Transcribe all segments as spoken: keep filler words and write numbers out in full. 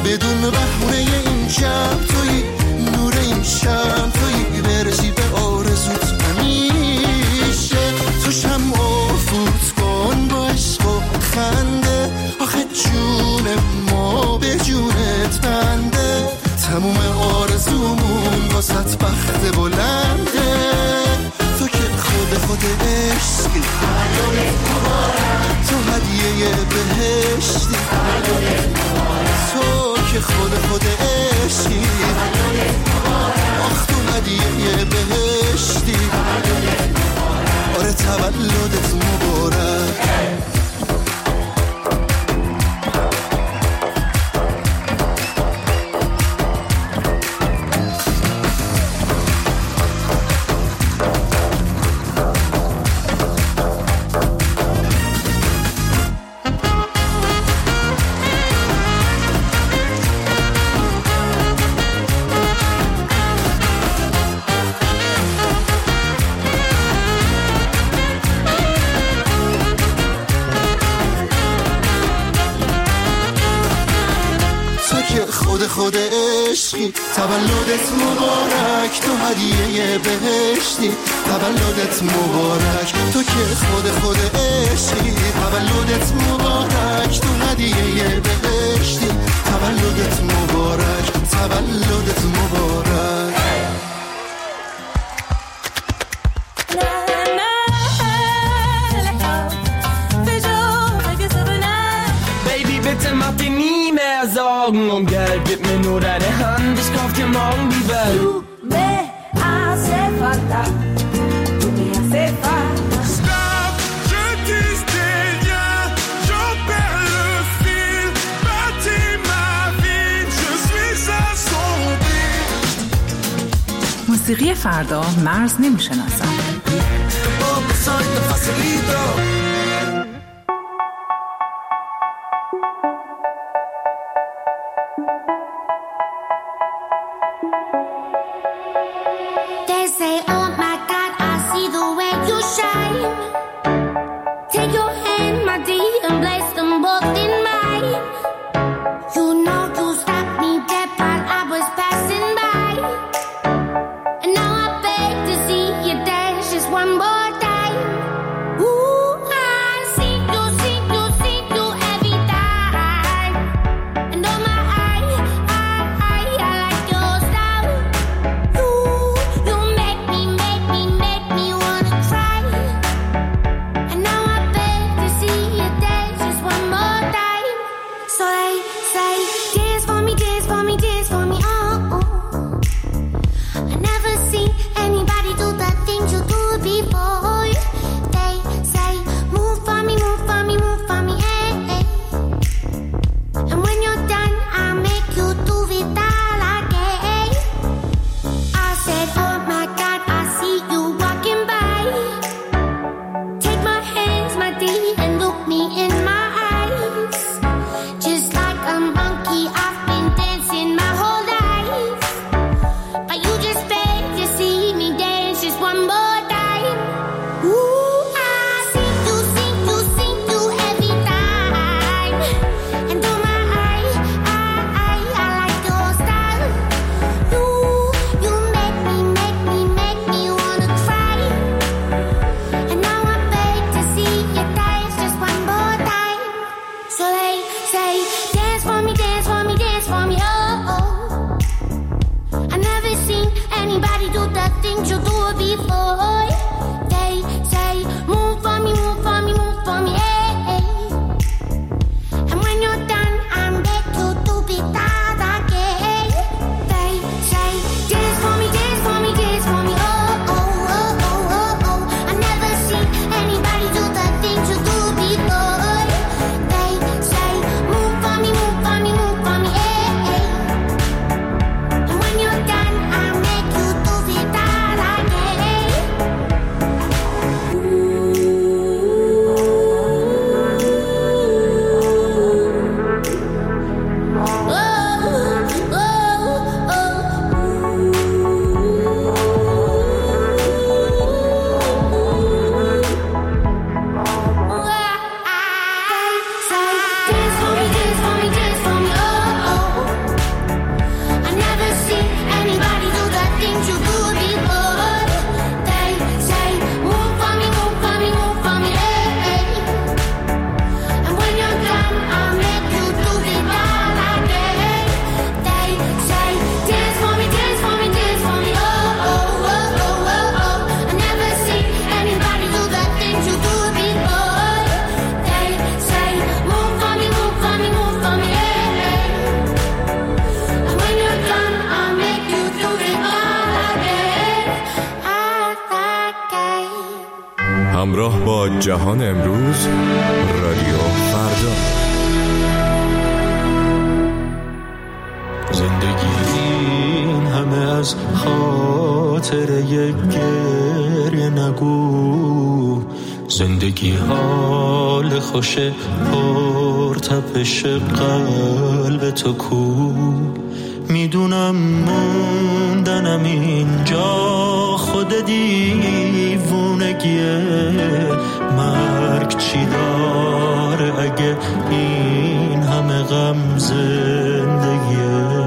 بدون بهونه این جمع تویی، نور این شم تویی، برسی به آرزوت همیشه. تو شمع فوت کن با عشق و خنده، آخه جون ما به جونت بنده. تموم آرزومون واسط بخت بلنده، تو که خود خود عشقی، تو هدیه بهشتی، تو که خود خود عشقی، آخ تو هدیه بهشتی. آره تولدت مبارک. خود عشقی، تولدت مبارک، تو هدیه بهشتی. تولدت مبارک، تو که خود خود عشقی، تولدت مبارک، تو هدیه بهشتی. تولدت مبارک، تولدت مبارک. Sorgen um Geld, gib mir nur deine Hand, ich kauf dir morgen die Welt. Tu me hace falta, tu me hace falta. Stop, je tisse des liens, j'en perds le fil. Bâtis ma vie, je suis assombri. موسیقی فردا مرز نمیشناسم. One more time, ooh. همراه با جهان امروز، رادیو فردا. زندگی این همه از خاطر یک گریه نگو، زندگی حال خوش پرتپش قلب تو کو. میدونم موندنم اینجا خود دیوونگیه، مرگ چی داره اگه این همه غم زندگیه.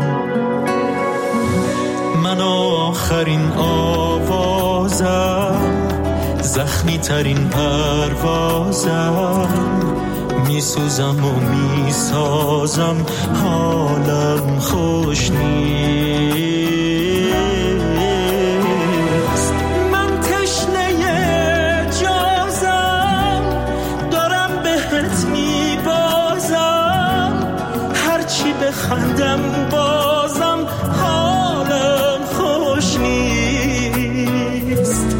من آخرین آوازم، زخمی ترین پروازم، میسوزم و میسازم، حالم خوش نیست. من تشنه جازم، دارم بهت میبازم، هرچی بخندم بازم حالم خوش نیست.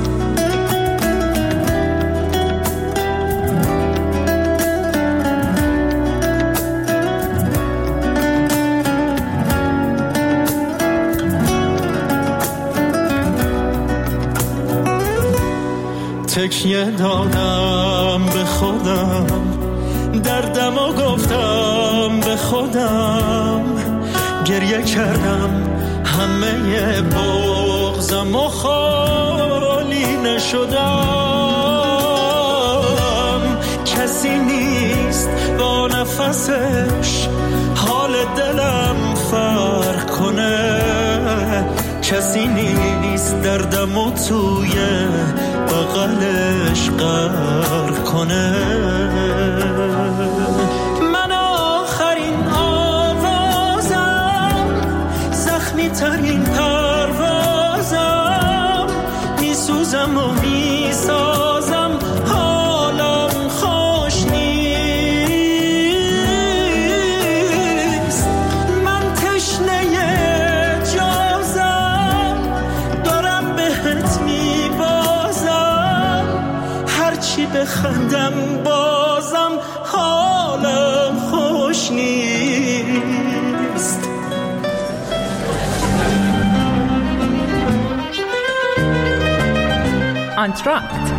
تکیه دادم به خودم، دردم و گفتم به خودم، گریه کردم همه بغضم و خالی نشدم. کسی نیست با نفسش حال دلم فرق کنه، کسی نیست دردمو توی بغلش غرق کنه. من آخرین آوازم، زخمی ترین پروازم، میسوزم و میسازم، حالم خوش نیست. من تشنه جازم، دارم بهت میبازم، هرچی بخندم بازم حالم خوش نیست. آنتراکت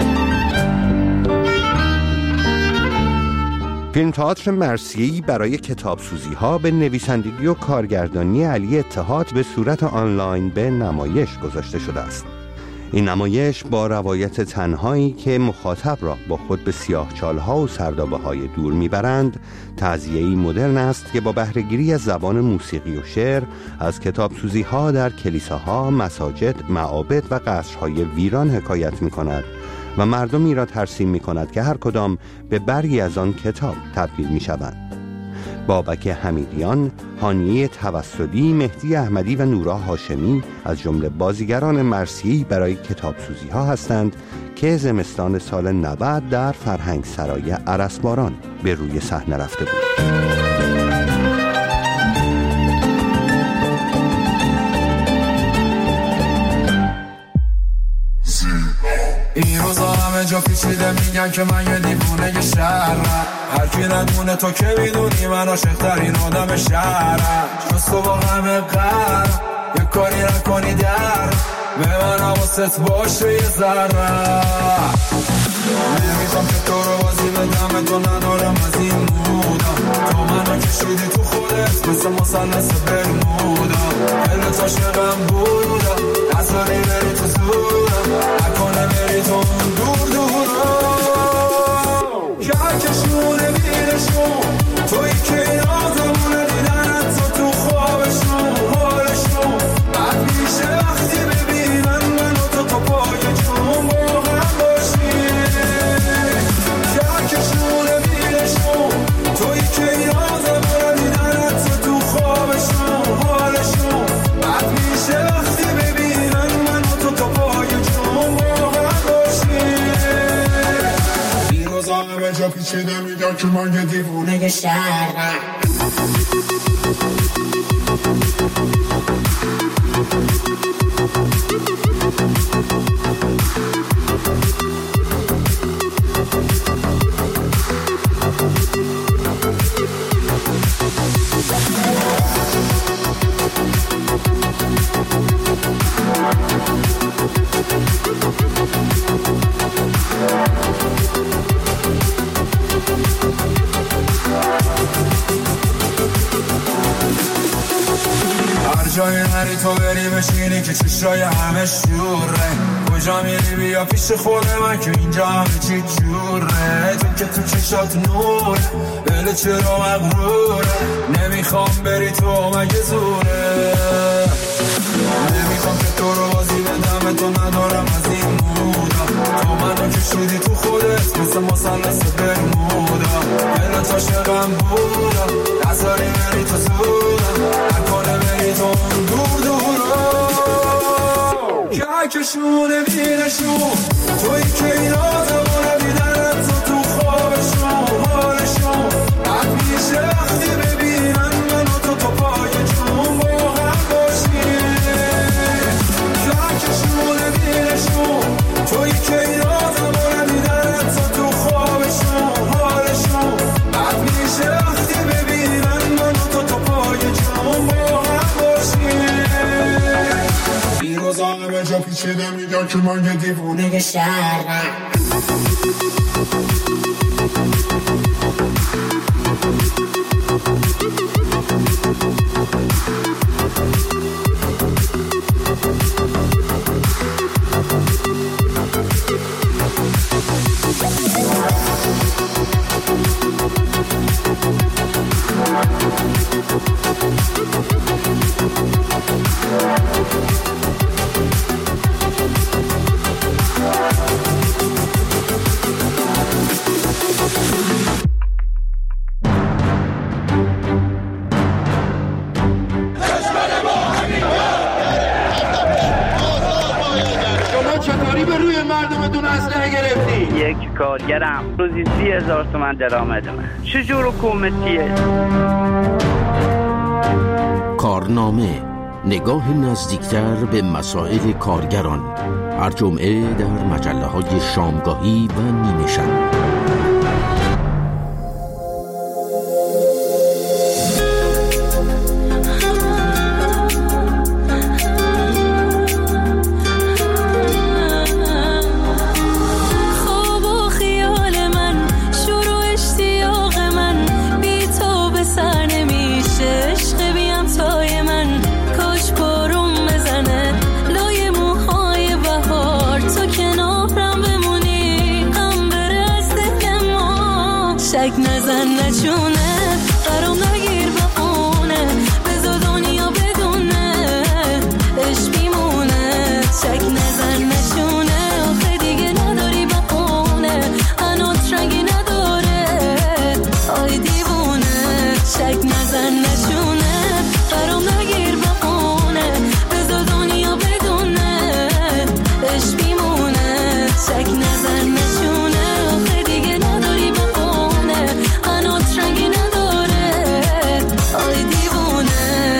فیلم تئاتر مرثیه‌ای برای کتابسوزی‌ها به نویسندگی و کارگردانی علی اتحاد به صورت آنلاین به نمایش گذاشته شده است. این نمایش با روایت تنهایی که مخاطب را با خود به سیاهچال‌ها و سردابه‌های دور می‌برند، تعزیه‌ای مدرن است که با بهره‌گیری از زبان موسیقی و شعر از کتابسوزی‌ها در کلیساها، مساجد، معابد و قصرهای ویران حکایت می‌کند و مردمی را ترسیم می‌کند که هر کدام به برگی از آن کتاب تبدیل می‌شوند. بابک حمیدیان، هانیه توسلی، مهدی احمدی و نورا هاشمی از جمله بازیگران مرثیه‌ای برای کتابسوزی‌ها هستند که زمستان سال نود در فرهنگ سرای ارسباران به روی صحنه رفته بود. این روزا همه جا پیچیده میگن که من یه دیوونه شهرم، هر کی ندونه تو که میدونی من عاشق‌ترین آدم شهرم. جز تو با همه قرم یه کاری نکنی در به من حواست باشه یه ذره. نمیخوام که تو رو بازی بدم، تو ندارم از این مودم، تو منو کشیدی تو خودت مثل مثلث برمودا. دلت عاشقم بودم، اصلا نمیری تو زورم، نکنه بری تو دور دورم. کهکشونه میرشون توی که یادمونه دیدنت تو تو خوابشون حالشون بد میشه وقتی ببینن من و تو تو پای جون با هم باشیم. کهکشونه میرشون توی که یادمونه دیدنت تو تو خوابشون حالشون بد میشه وقتی ببینن من و تو تو پای جون با هم باشیم. این روزا همه جا پیچیده میگن که من یه دیوونه شهرم. کجایی نری تو بری بشینی که چشای همه شوره، کجا میری بیا پیش خود من که اینجا همه چی جوره، تو که تو چشات نوره بله چرا مغروره، نمیخوام بری تو مگه زوره، نمیخوام که تو رو بازی بدم تو ندارم از این مودا، تو منو کشیدی تو خودت مثل مثلث برمودا، بلا تا شبم بودا نظاری بری تو زودم نکنه بری تو اون دور دورا، که کشونه بینشون توی که اینا زمانه بیدنم تو تو خوابشون حالشون حد میشه وقتی ببینن منو تو تو پای جون با هم باشیم، که کشونه بینشون توی که اینا زمانه بیدنم تو تو خوابشون حالشون حد میشه وقتی ببینن منو تو تو پای جون با هم باشیم، این روزا همه جا پیچیده میگن که من یه دیوونه شهرم. کارگرم روزی سی هزار تومن درآمد من، چجور حکومتیه؟ کارنامه، نگاه نزدیکتر به مسائل کارگران، هر جمعه در مجله های شامگاهی و نیمه شب. شک نزن نچونه برام نگیر بخونه بذار دنیا بدونه عشق میمونه، شک نزن نچونه آخه دیگه نداری بخونه هنوز رنگی نداره آی دیوونه، شک نزن نچونه برام نگیر بخونه بذار دنیا بدونه عشق میمونه، شک نزن نچونه آخه دیگه نداری بخونه هنوز رنگی نداره آی دیوونه.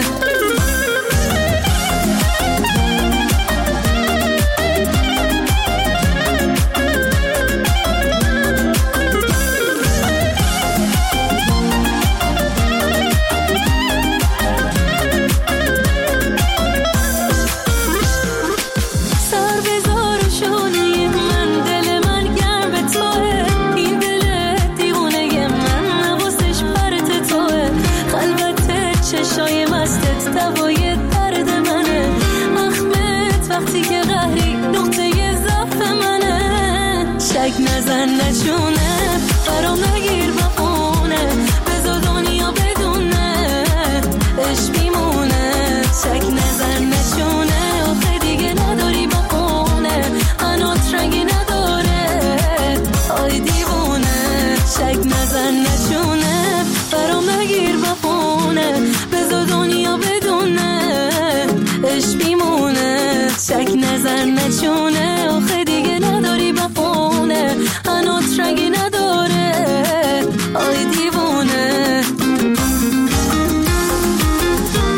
سر بذار و شونه من دل من گرم به توه، این دل دیوونه من نوازش پرت توه، خلوت چشای مستت دوای درد منه، مخمت وقتی که قهری نقطه ضعف منه، شک نزن نچونه برام نگیر بخونه بذار دنیا بدونه عشق میمونه، شک نزن نچونه آخه دیگه نداری بخونه هنوز رنگی نداره آی دیوونه، شک نزن نچونه برام نگیر بخونه بذار دنیا بدونه عشق میمونه، شک نزن نچونه آخه دیگه نداری بخونه هنوز رنگی نداره آی دیوونه.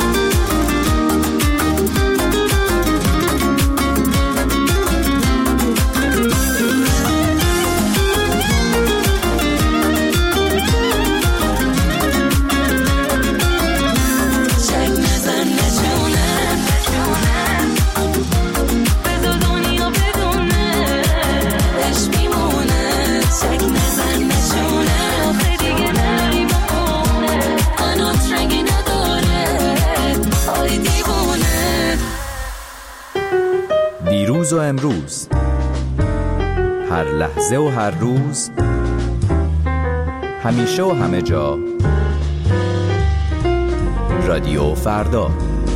دیروز و امروز، هر لحظه و هر روز، همیشه و همه جا. رادیو فردا.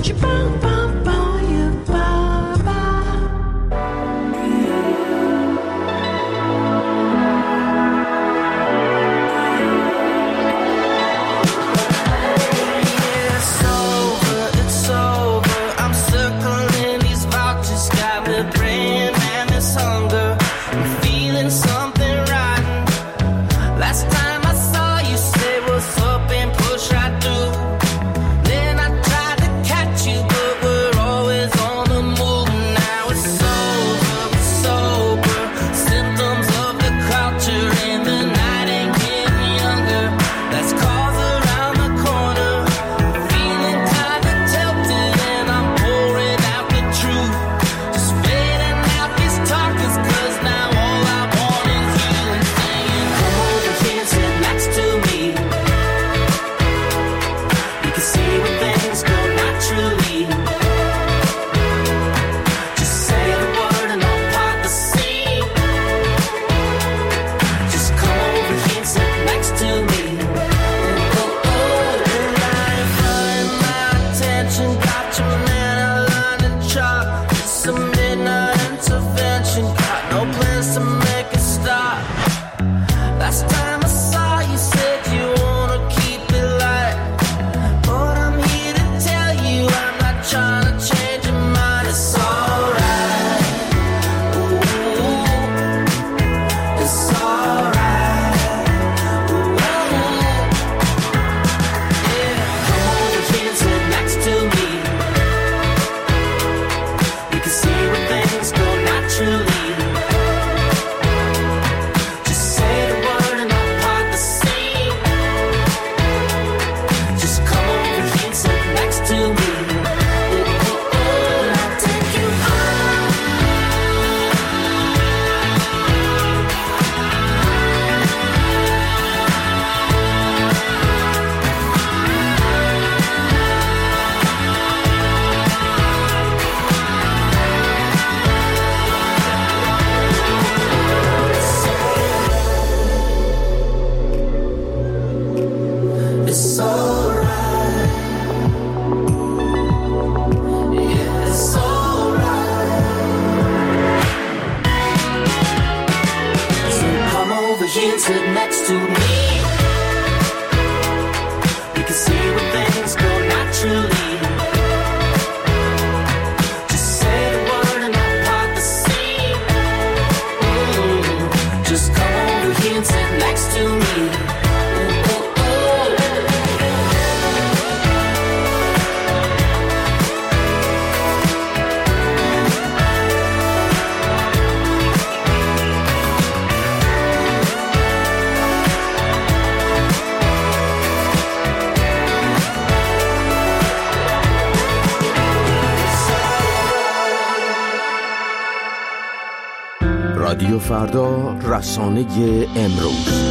رادیو فردا، رسانه امروز.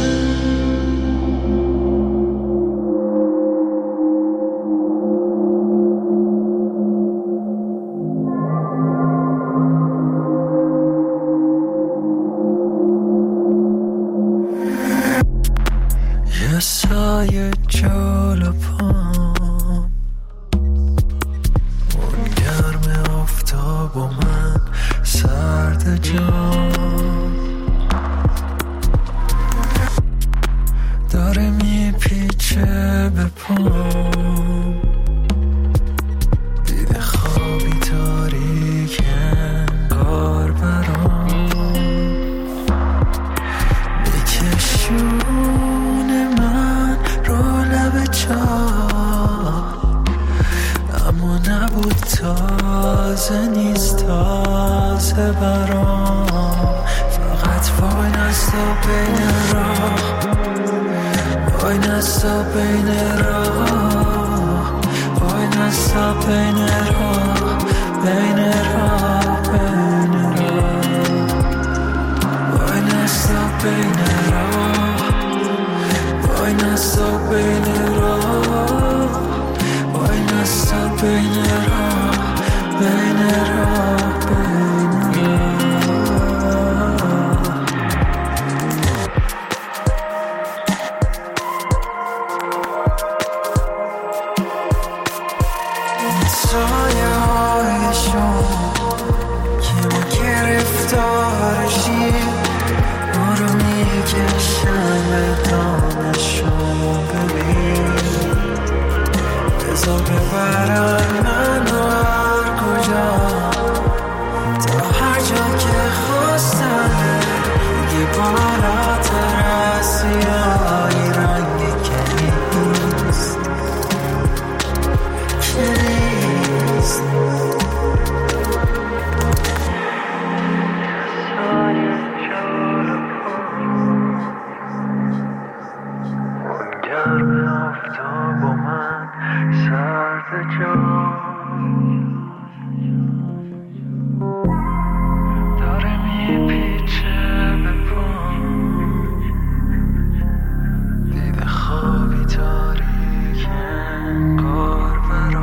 یه سایه جلو پام، اون گرم آفتاب و من سرد جام، داره میپیچه به پام، دیده خوابی تاریک انگار برام، میکشونه من رو لب چاه، اما نبود تازه نیست تازه برام، فقط وای نستا بین راه، وای نستا بین راه، وای نستا بین راه، بین راه، بین راه، وای نستا بین راه، وای نستا بین راه، وای نستا بین راه، بین راه، بین راه. سایه هایشون که ما گرفتارشیم ما رو میکشن به دامشون ببین بذار ببرن منو هر کجا تا هر جا که خواستن دیگه بالاتر از سیاهی رنگ کلیست کلیست گرم آفتاب و من سرد جان داره میپیچه به پام دیده خوابی تاریک انگار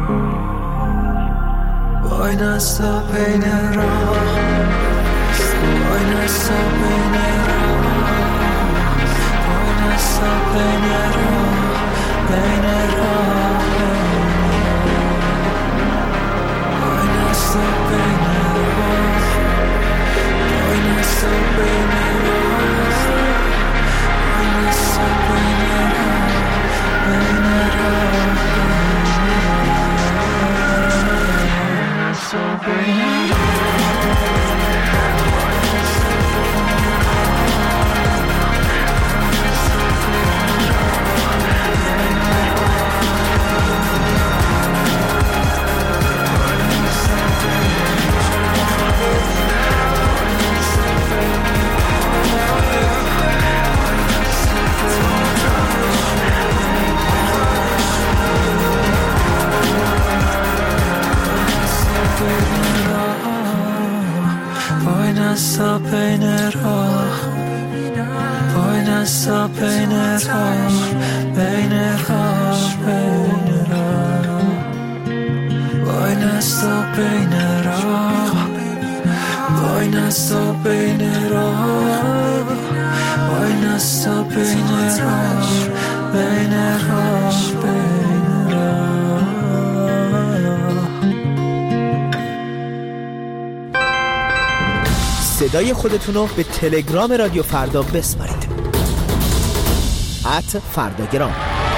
برام وای نستا بین راه وای نستا بین راه وای نستا بین راه بین راه وای نستا بین راه وای نستا بین راه وای نستا بین راه بین راه نستا بین وای نستا بین راه وای نستا بین راه بین راه بین راه وای نستا بین راه وای نستا بین راه وای نستا بین راه بین راه بین راه صدای خودتونو به تلگرام رادیو فردا بسپارید ات فرداگرام.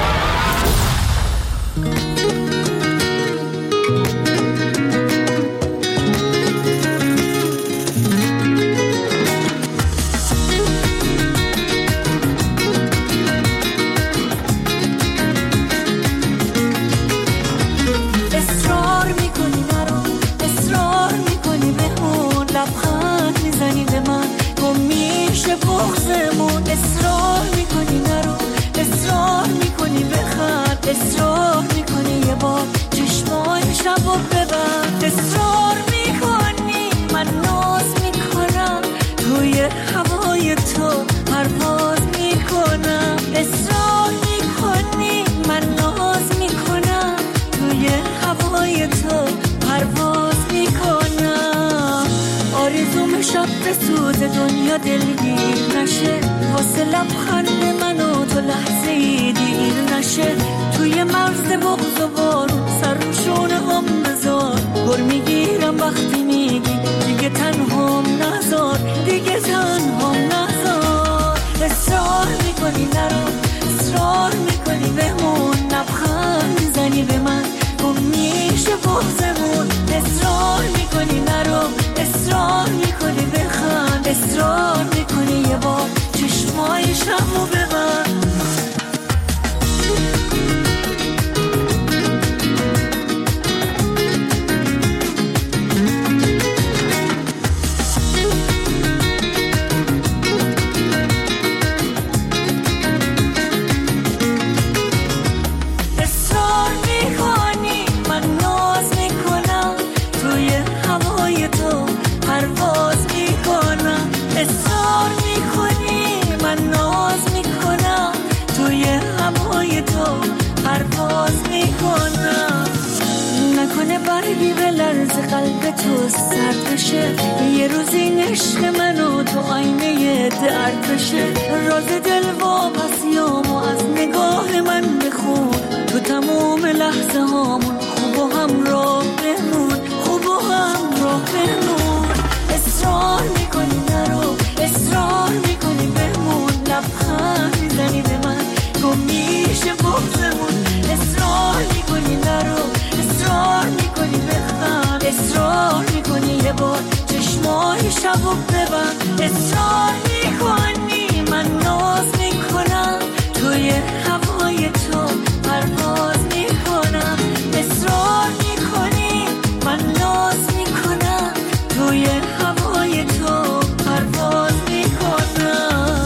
اصرار میکنی یه بار چشمای شبو ببند اصرار میکنی من ناز میکنم توی هوای تو پرواز میکنم اصرار میکنی من ناز میکنم توی هوای تو پرواز میکنم آرزوم شب به سوز دنیا دلگیر نشه واسه لبخند من و تو لحظه ای دیر نشه توی مرز بغض و بارون سر روشونه هم بذار گر میگیرم وقتی میگی دیگه تنهام نذار دیگه تنهام نذار اصرار میکنی نرو اصرار میکنی بمون لبخند میزنی به من گم میشه بغضمون اصرار میکنی نرو اصرار میکنی بخند اصرار میکنی یه بار چشمای شبو ببند برگی به لرز قلب تو سرد بشه یه روز این عشق من و تو آینه درد بشه راز دل واپسیامو از نگاه من بخون تو تمام لحظه هامون خوب و همراه چشمای شبو ببند. اصرار میکنی من ناز میکنم، توی هوای تو پرواز میکنم. اصرار میکنی من ناز میکنم، توی هوای تو پرواز میکنم.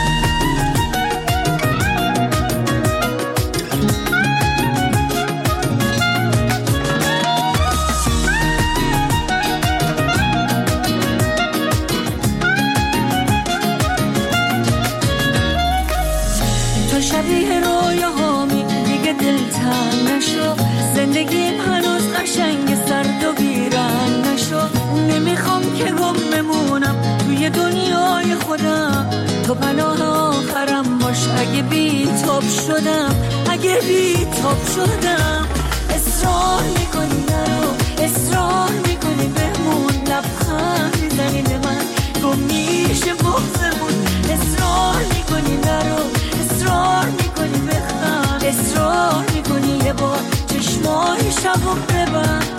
تو شبیه رویاهامی دیگه دلتنگ نشو، زندگیم هنوز قشنگ سرد و بیرنگ نشو. نمیخوام که گم بمونم توی دنیای خودم، تو پناه آخرم باش اگه بی تاب شدم، اگه بی تاب شدم. اصرار میکنی نرو، اصرار میکنی بمون، لبخند میزنی به من گم میشه بغضمون. اصرار میکنی نرو، اصرار میکنی بخند، اصرار میکنی یه بار چشمای شبو ببند.